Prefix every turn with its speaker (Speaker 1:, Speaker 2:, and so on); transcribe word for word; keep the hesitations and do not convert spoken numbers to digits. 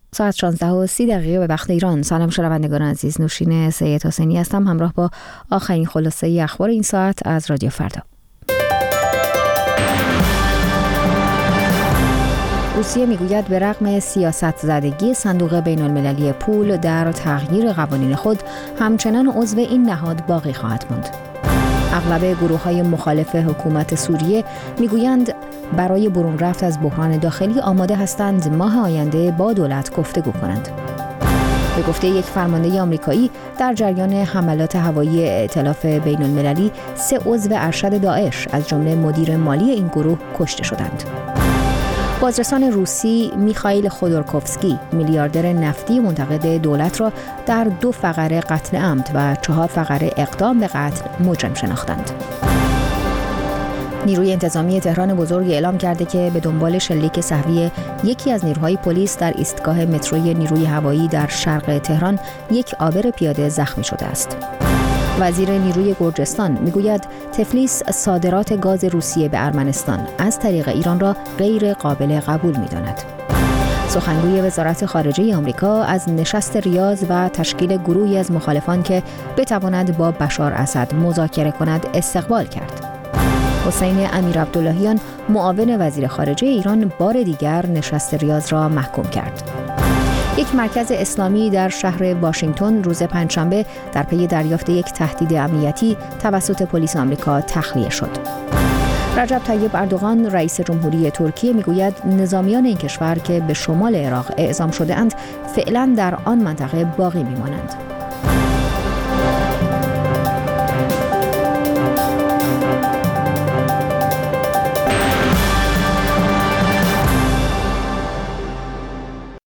Speaker 1: ساعت شانزده و سی دقیقه به وقت ایران. سلام شنوندگان عزیز، نوشین سید حسینی هستم همراه با آخرین خلاصه اخبار این ساعت از رادیو فردا. روسیه میگوید به رغم سیاست زدگی صندوق بین المللی پول در تغییر قوانین خود، همچنان عضو این نهاد باقی خواهد ماند. اغلب گروه‌های مخالف حکومت سوریه میگویند برای برون رفت از بحران داخلی آماده هستند ماه آینده با دولت گفتگو کنند. به گفته یک فرمانده آمریکایی، در جریان حملات هوایی ائتلاف بین المللی سه عضو ارشد داعش از جمله مدیر مالی این گروه کشته شدند. بازرسان روسی میخائیل خودورکوفسکی میلیاردر نفتی منتقد دولت را در دو فقره قتل عمد و چهار فقره اقدام به قتل مجرم شناختند. نیروی انتظامی تهران بزرگ اعلام کرده که به دنبال شلیک سه‌وی یکی از نیروهای پلیس در ایستگاه متروی نیروی هوایی در شرق تهران یک عابر پیاده زخمی شده است. وزیر نیروی گرجستان میگوید تفلیس صادرات گاز روسیه به ارمنستان از طریق ایران را غیر قابل قبول می‌داند. سخنگوی وزارت خارجه آمریکا از نشست ریاض و تشکیل گروهی از مخالفان که بتواند با بشار اسد مذاکره کند استقبال کرد. حسین امیرعبداللهیان معاون وزیر خارجه ایران بار دیگر نشست ریاض را محکوم کرد. یک مرکز اسلامی در شهر واشنگتن روز پنجشنبه در پی دریافت یک تهدید امنیتی توسط پلیس آمریکا تخلیه شد. رجب طیب اردوغان رئیس جمهوری ترکیه میگوید نظامیان این کشور که به شمال عراق اعزام شده اند فعلا در آن منطقه باقی میمانند.